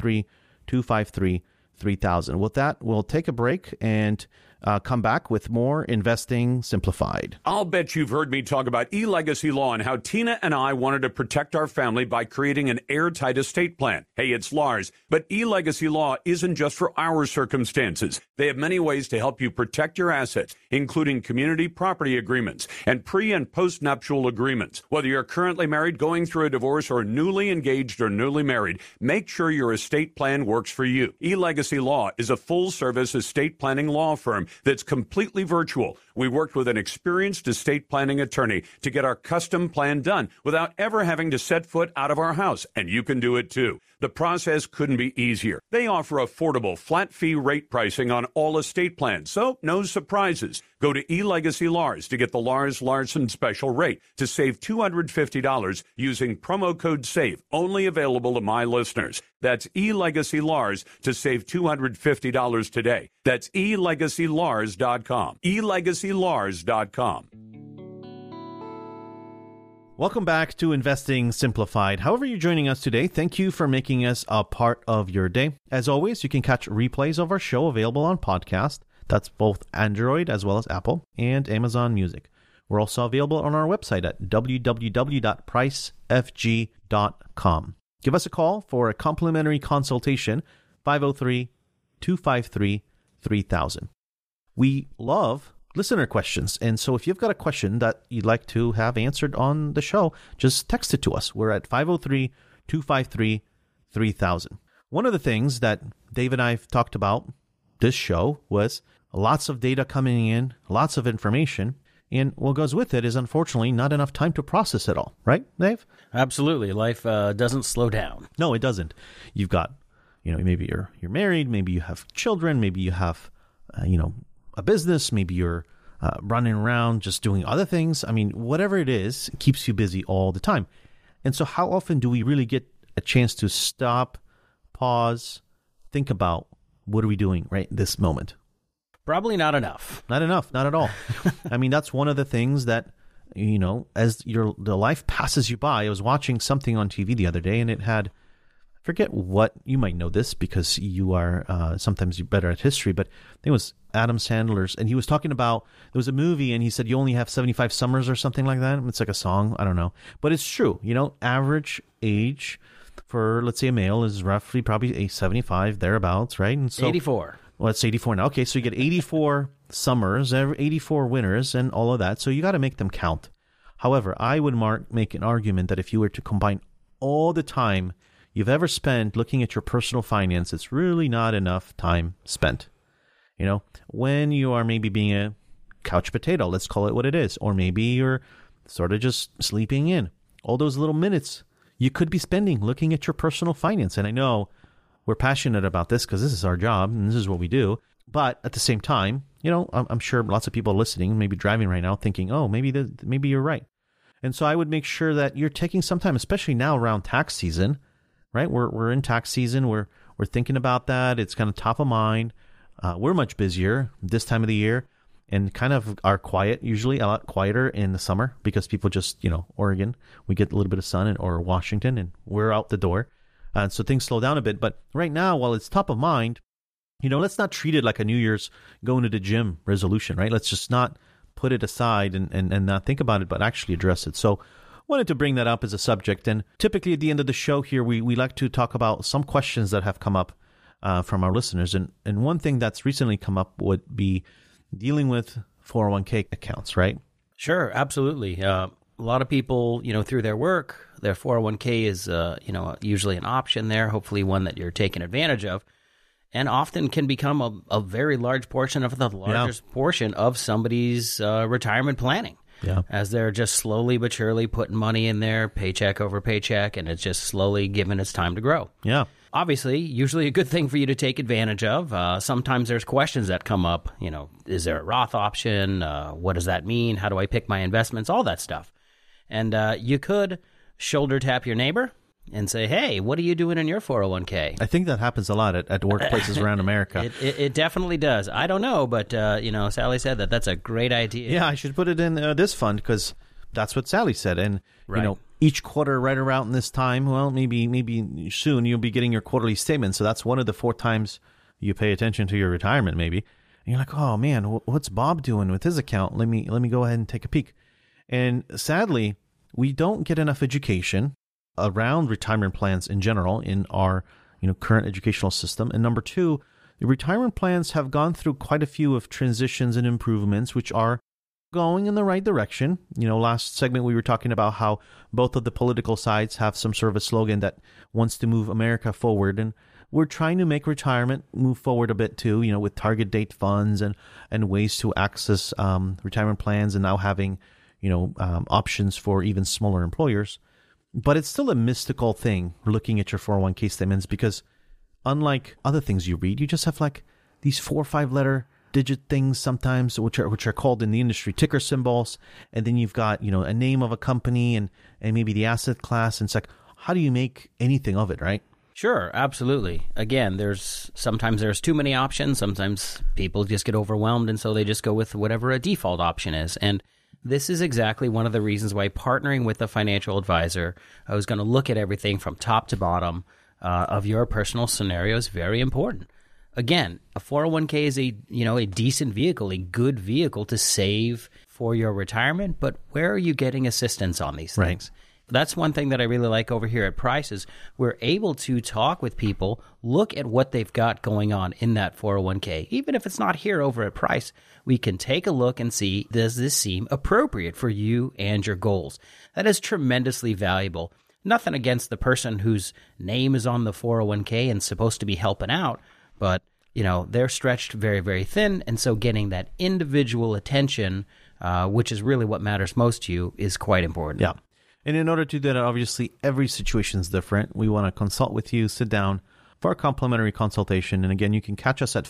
503-253-3000. With that, we'll take a break and come back with more Investing Simplified. I'll bet you've heard me talk about eLegacy Law and how Tina and I wanted to protect our family by creating an airtight estate plan. Hey, it's Lars, but eLegacy Law isn't just for our circumstances. They have many ways to help you protect your assets, including community property agreements and pre- and post-nuptial agreements. Whether you're currently married, going through a divorce, or newly engaged or newly married, make sure your estate plan works for you. eLegacy Law is a full-service estate planning law firm that's completely virtual. We worked with an experienced estate planning attorney to get our custom plan done without ever having to set foot out of our house, and you can do it too. The process couldn't be easier. They offer affordable, flat-fee rate pricing on all estate plans, so no surprises. Go to eLegacy Lars to get the Lars Larson special rate to save $250 using promo code SAVE, only available to my listeners. That's eLegacy Lars to save $250 today. That's eLegacyLars.com. eLegacyLars.com. Welcome back to Investing Simplified. However you're joining us today, thank you for making us a part of your day. As always, you can catch replays of our show available on podcast. That's both Android as well as Apple and Amazon Music. We're also available on our website at www.pricefg.com. Give us a call for a complimentary consultation, 503-253-3000. We love listener questions. And so if you've got a question that you'd like to have answered on the show, just text it to us. We're at 503-253-3000. One of the things that Dave and I have talked about this show was lots of data coming in, lots of information. And what goes with it is, unfortunately, not enough time to process it all. Right, Dave? Absolutely. Life doesn't slow down. No, it doesn't. You've got, maybe you're married, maybe you have children, maybe you have, a business, maybe you're running around just doing other things. I mean, whatever it is, it keeps you busy all the time. And so how often do we really get a chance to stop, pause, think about what are we doing right this moment? Probably not enough. Not enough, not at all. I mean, that's one of the things that, as the life passes you by. I was watching something on TV the other day, and it had, I forget what, you might know this because you are, sometimes you're better at history, but I think it was Adam Sandler's, and he was talking about, there was a movie, and he said, you only have 75 summers or something like that. It's like a song, I don't know. But it's true, average age for, let's say, a male is roughly probably a 75, thereabouts, right? And so 84. Well, it's 84 now. Okay, so you get 84 summers, 84 winters, and all of that. So you got to make them count. However, I would make an argument that if you were to combine all the time you've ever spent looking at your personal finance, it's really not enough time spent. When you are maybe being a couch potato, let's call it what it is, or maybe you're sort of just sleeping in. All those little minutes you could be spending looking at your personal finance. And I know we're passionate about this because this is our job and this is what we do. But at the same time, I'm sure lots of people listening, maybe driving right now, thinking, oh, maybe you're right. And so I would make sure that you're taking some time, especially now around tax season, right? We're in tax season. We're thinking about that. It's kind of top of mind. We're much busier this time of the year and kind of are quiet, usually a lot quieter in the summer because people just, Oregon, we get a little bit of sun, or Washington, and we're out the door. So things slow down a bit. But right now, while it's top of mind, let's not treat it like a New Year's going to the gym resolution, right? Let's just not put it aside and not think about it, but actually address it. So wanted to bring that up as a subject. And typically at the end of the show here, we like to talk about some questions that have come up from our listeners. And one thing that's recently come up would be dealing with 401k accounts, right? Sure, absolutely. A lot of people, through their work, their 401k is, usually an option there, hopefully one that you're taking advantage of, and often can become a very large portion of the largest portion of somebody's retirement planning. Yeah. As they're just slowly but surely putting money in there, paycheck over paycheck, and it's just slowly giving its time to grow. Yeah. Obviously, usually a good thing for you to take advantage of. Sometimes there's questions that come up, is there a Roth option? What does that mean? How do I pick my investments? All that stuff. And you could shoulder tap your neighbor and say, hey, what are you doing in your 401k? I think that happens a lot at workplaces around America. It definitely does. I don't know, but, Sally said that's a great idea. Yeah, I should put it in this fund because that's what Sally said. And, right. Each quarter right around this time, well, maybe soon you'll be getting your quarterly statement. So that's one of the 4 times you pay attention to your retirement, maybe. And you're like, oh, man, what's Bob doing with his account? Let me go ahead and take a peek. And sadly, we don't get enough education around retirement plans in general in our current educational system. And number 2, the retirement plans have gone through quite a few of transitions and improvements, which are going in the right direction. Last segment we were talking about how both of the political sides have some sort of a slogan that wants to move America forward. And we're trying to make retirement move forward a bit too, with target date funds and ways to access retirement plans, and now having options for even smaller employers. But it's still a mystical thing looking at your 401k statements because unlike other things you read, you just have like these 4 or 5 letter digit things sometimes, which are called in the industry ticker symbols. And then you've got, a name of a company and maybe the asset class. And it's like, how do you make anything of it, right? Sure, absolutely. Again, sometimes there's too many options. Sometimes people just get overwhelmed, and so they just go with whatever a default option is. And this is exactly one of the reasons why partnering with a financial advisor, I was going to look at everything from top to bottom of your personal scenario is very important. Again, a 401k is a decent vehicle, a good vehicle to save for your retirement, but where are you getting assistance on these things? Right. That's one thing that I really like over here at Price is we're able to talk with people, look at what they've got going on in that 401k. Even if it's not here over at Price, we can take a look and see, does this seem appropriate for you and your goals? That is tremendously valuable. Nothing against the person whose name is on the 401k and supposed to be helping out, but they're stretched very, very thin. And so getting that individual attention, which is really what matters most to you, is quite important. Yeah. And in order to do that, obviously, every situation is different. We want to consult with you, sit down for a complimentary consultation. And again, you can catch us at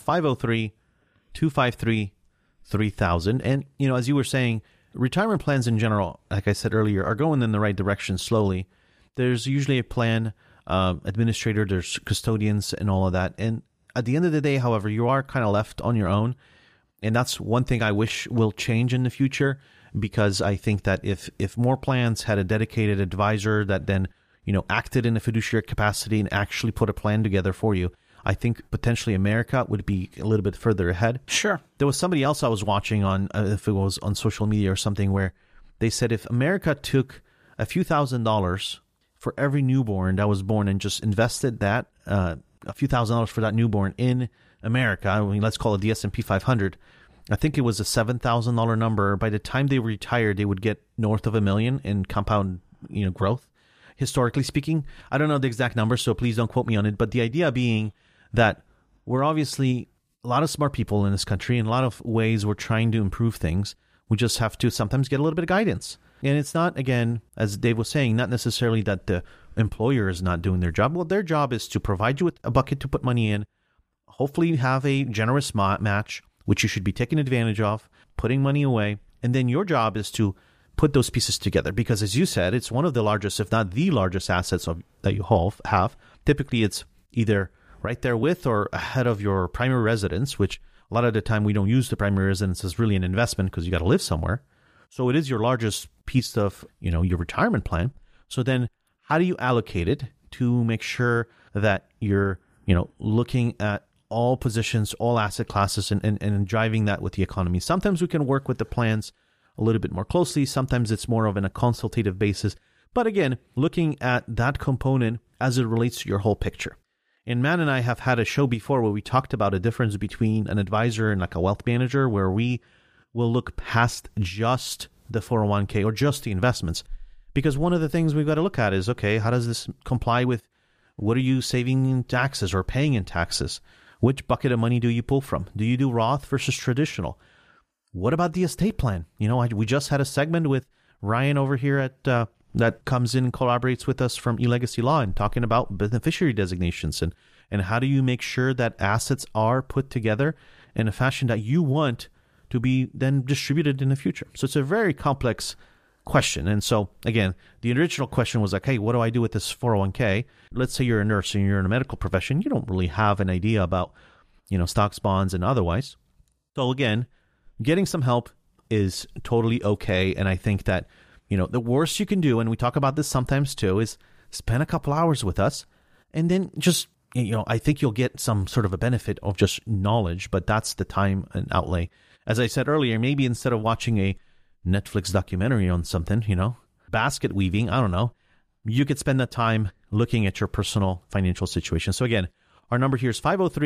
503-253-3000. And, as you were saying, retirement plans in general, like I said earlier, are going in the right direction slowly. There's usually a plan administrator, there's custodians and all of that. And at the end of the day, however, you are kind of left on your own. And that's one thing I wish will change in the future, because I think that if more plans had a dedicated advisor that then, acted in a fiduciary capacity and actually put a plan together for you, I think potentially America would be a little bit further ahead. Sure. There was somebody else I was watching on, if it was on social media or something, where they said if America took a few $1,000s for every newborn that was born and just invested that, a few $1,000s for that newborn in America, I mean, let's call it the S&P 500, I think it was a $7,000 number. By the time they retired, they would get north of $1 million in compound, growth. Historically speaking, I don't know the exact number, so please don't quote me on it. But the idea being that we're obviously a lot of smart people in this country, in a lot of ways we're trying to improve things. We just have to sometimes get a little bit of guidance. And it's not, again, as Dave was saying, not necessarily that the employer is not doing their job. Well, their job is to provide you with a bucket to put money in, hopefully you have a generous match, which you should be taking advantage of, putting money away. And then your job is to put those pieces together. Because as you said, it's one of the largest, if not the largest assets that you have. Typically, it's either right there with or ahead of your primary residence, which a lot of the time we don't use the primary residence as really an investment because you got to live somewhere. So it is your largest piece of, your retirement plan. So then how do you allocate it to make sure that you're, looking at all positions, all asset classes, and driving that with the economy? Sometimes we can work with the plans a little bit more closely. Sometimes it's more of a consultative basis. But again, looking at that component as it relates to your whole picture. And Matt and I have had a show before where we talked about a difference between an advisor and like a wealth manager, where we will look past just the 401k or just the investments. Because one of the things we've got to look at is, okay, how does this comply with what are you saving in taxes or paying in taxes? Which bucket of money do you pull from? Do you do Roth versus traditional? What about the estate plan? We just had a segment with Ryan over here at that comes in and collaborates with us from eLegacy Law and talking about beneficiary designations and how do you make sure that assets are put together in a fashion that you want to be then distributed in the future. So it's a very complex question. And so, again, the original question was like, hey, what do I do with this 401k? Let's say you're a nurse and you're in a medical profession. You don't really have an idea about, stocks, bonds, and otherwise. So again, getting some help is totally okay. And I think that, the worst you can do, and we talk about this sometimes too, is spend a couple hours with us and then just, I think you'll get some sort of a benefit of just knowledge, but that's the time and outlay. As I said earlier, maybe instead of watching a Netflix documentary on something, basket weaving, I don't know, you could spend that time looking at your personal financial situation. So again, our number here is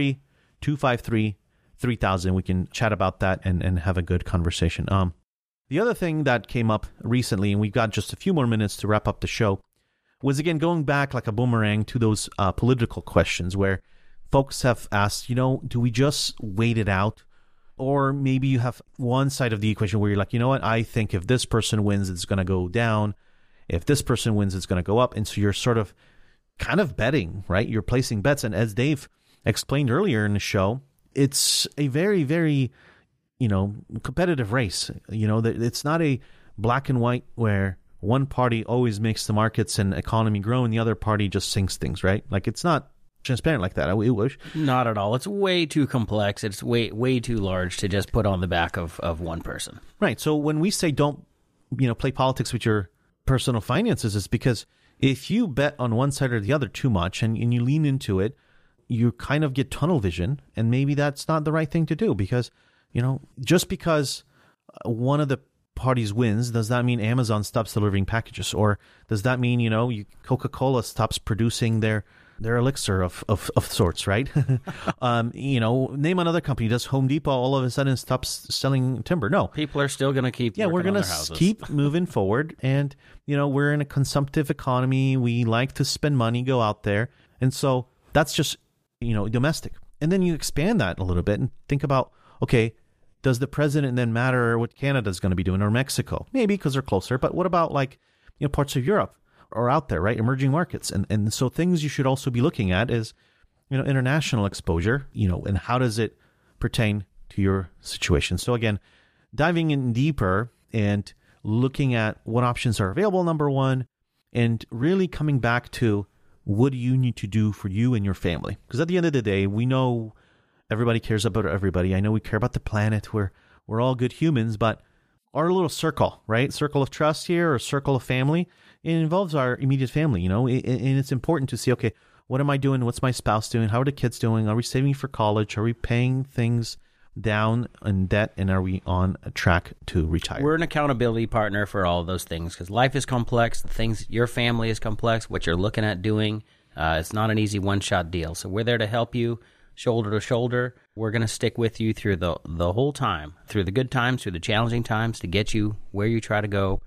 503-253-3000. We can chat about that and have a good conversation. The other thing that came up recently, and we've got just a few more minutes to wrap up the show, was again going back like a boomerang to those political questions where folks have asked, do we just wait it out? Or maybe you have one side of the equation where you're like, what, I think if this person wins, it's going to go down. If this person wins, it's going to go up. And so you're sort of kind of betting, right? You're placing bets. And as Dave explained earlier in the show, it's a very, very, competitive race. It's not a black and white where one party always makes the markets and economy grow and the other party just sinks things, right? Like it's not transparent like that. I wish. Not at all. It's way too complex. It's way too large to just put on the back of one person. Right. So when we say don't, play politics with your personal finances, it's because if you bet on one side or the other too much and you lean into it, you kind of get tunnel vision. And maybe that's not the right thing to do because, just because one of the parties wins, does that mean Amazon stops delivering packages? Or does that mean, Coca-Cola stops producing their elixir of sorts, right? Name another company. Does Home Depot all of a sudden stops selling timber? No. People are still going to keep we're going to keep moving forward. And, we're in a consumptive economy. We like to spend money, go out there. And so that's just, domestic. And then you expand that a little bit and think about, okay, does the president then matter what Canada's going to be doing or Mexico? Maybe because they're closer. But what about parts of Europe? Or out there, right? Emerging markets. And so things you should also be looking at is, international exposure, and how does it pertain to your situation? So again, diving in deeper and looking at what options are available, number one, and really coming back to what do you need to do for you and your family? Because at the end of the day, we know everybody cares about everybody. I know we care about the planet. We're all good humans, but our little circle, right? Circle of trust here or circle of family, it involves our immediate family, and it's important to see, okay, what am I doing? What's my spouse doing? How are the kids doing? Are we saving for college? Are we paying things down in debt? And are we on a track to retire? We're an accountability partner for all of those things because life is complex. The things, your family is complex. What you're looking at doing, it's not an easy one-shot deal. So we're there to help you shoulder to shoulder. We're going to stick with you through the whole time, through the good times, through the challenging times, to get you where you try to go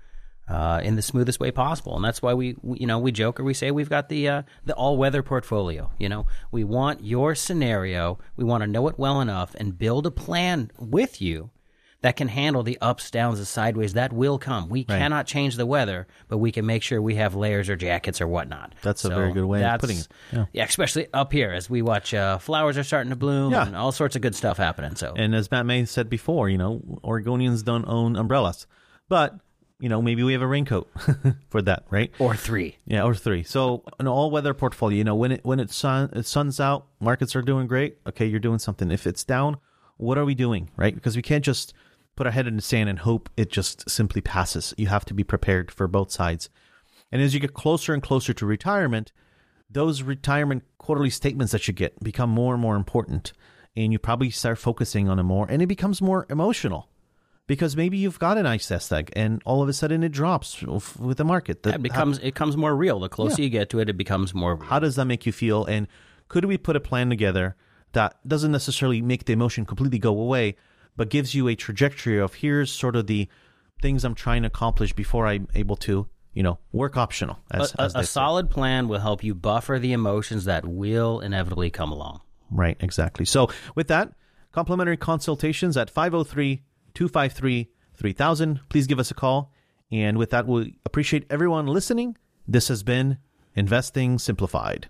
in the smoothest way possible. And that's why we joke or we say we've got the all-weather portfolio. We want your scenario. We want to know it well enough and build a plan with you that can handle the ups, downs, and sideways that will come. We cannot change the weather, but we can make sure we have layers or jackets or whatnot. That's a very good way of putting it. Yeah, especially up here as we watch flowers are starting to bloom and all sorts of good stuff happening. So, and as Matt May said before, Oregonians don't own umbrellas, but maybe we have a raincoat for that, right? Or three. Yeah, or three. So an all-weather portfolio, when it sun's out, markets are doing great. Okay, you're doing something. If it's down, what are we doing, right? Because we can't just put our head in the sand and hope it just simply passes. You have to be prepared for both sides. And as you get closer and closer to retirement, those retirement quarterly statements that you get become more and more important. And you probably start focusing on it more. And it becomes more emotional. Because maybe you've got a nice nest egg, and all of a sudden it drops with the market. It becomes more real. The closer you get to it, it becomes more real. How does that make you feel? And could we put a plan together that doesn't necessarily make the emotion completely go away, but gives you a trajectory of here's sort of the things I'm trying to accomplish before I'm able to, work optional. A solid plan will help you buffer the emotions that will inevitably come along. Right, exactly. So with that, complimentary consultations at 503-253-3000. Please give us a call. And with that, we appreciate everyone listening. This has been Investing Simplified.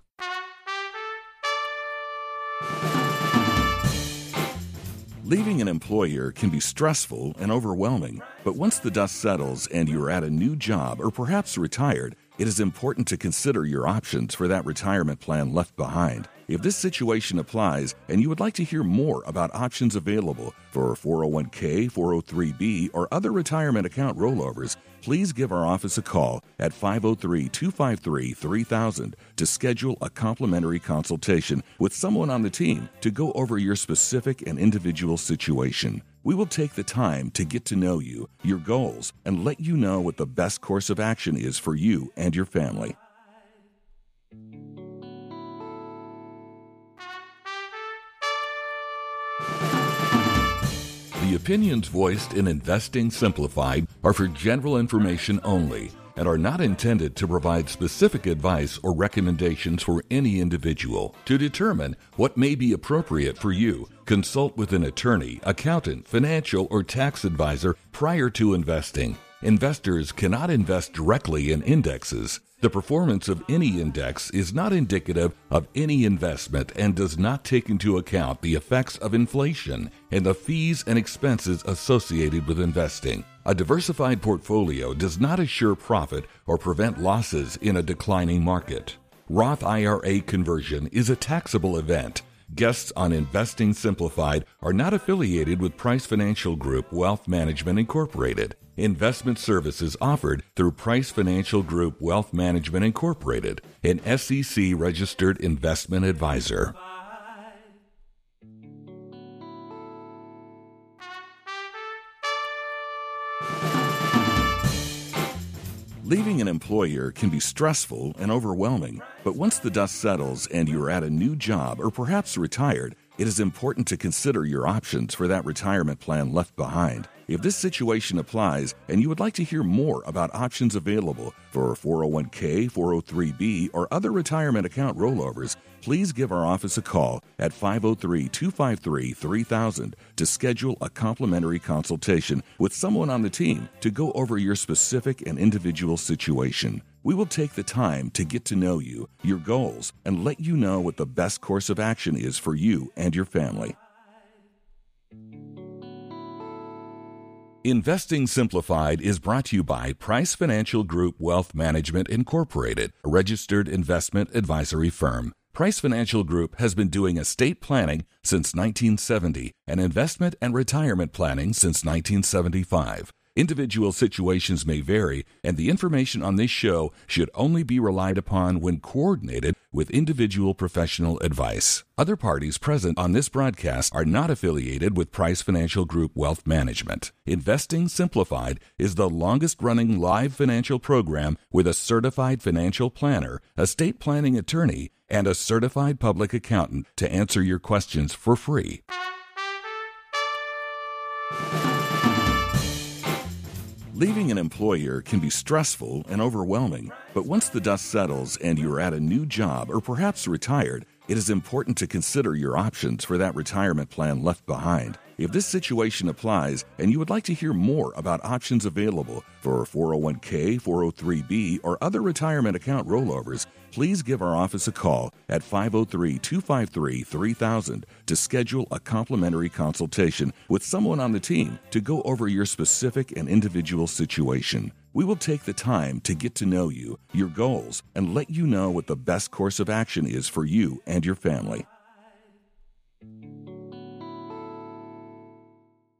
Leaving an employer can be stressful and overwhelming, but once the dust settles and you're at a new job or perhaps retired, it is important to consider your options for that retirement plan left behind. If this situation applies and you would like to hear more about options available for 401k, 403b, or other retirement account rollovers, please give our office a call at 503-253-3000 to schedule a complimentary consultation with someone on the team to go over your specific and individual situation. We will take the time to get to know you, your goals, and let you know what the best course of action is for you and your family. The opinions voiced in Investing Simplified are for general information only and are not intended to provide specific advice or recommendations for any individual. To determine what may be appropriate for you, consult with an attorney, accountant, financial, or tax advisor prior to investing. Investors cannot invest directly in indexes. The performance of any index is not indicative of any investment and does not take into account the effects of inflation and the fees and expenses associated with investing. A diversified portfolio does not assure profit or prevent losses in a declining market. Roth IRA conversion is a taxable event. Guests on Investing Simplified are not affiliated with Price Financial Group Wealth Management Incorporated. Investment services offered through Price Financial Group Wealth Management Incorporated, an SEC-registered investment advisor. Leaving an employer can be stressful and overwhelming, but once the dust settles and you're at a new job or perhaps retired, it is important to consider your options for that retirement plan left behind. If this situation applies and you would like to hear more about options available for 401k, 403b, or other retirement account rollovers, please give our office a call at 503-253-3000 to schedule a complimentary consultation with someone on the team to go over your specific and individual situation. We will take the time to get to know you, your goals, and let you know what the best course of action is for you and your family. Investing Simplified is brought to you by Price Financial Group Wealth Management Incorporated, a registered investment advisory firm. Price Financial Group has been doing estate planning since 1970 and investment and retirement planning since 1975. Individual situations may vary, and the information on this show should only be relied upon when coordinated with individual professional advice. Other parties present on this broadcast are not affiliated with Price Financial Group Wealth Management. Investing Simplified is the longest-running live financial program with a certified financial planner, estate planning attorney, and a certified public accountant to answer your questions for free. Leaving an employer can be stressful and overwhelming, but once the dust settles and you're at a new job or perhaps retired, it is important to consider your options for that retirement plan left behind. If this situation applies and you would like to hear more about options available for 401k, 403b, or other retirement account rollovers, please give our office a call at 503-253-3000 to schedule a complimentary consultation with someone on the team to go over your specific and individual situation. We will take the time to get to know you, your goals, and let you know what the best course of action is for you and your family.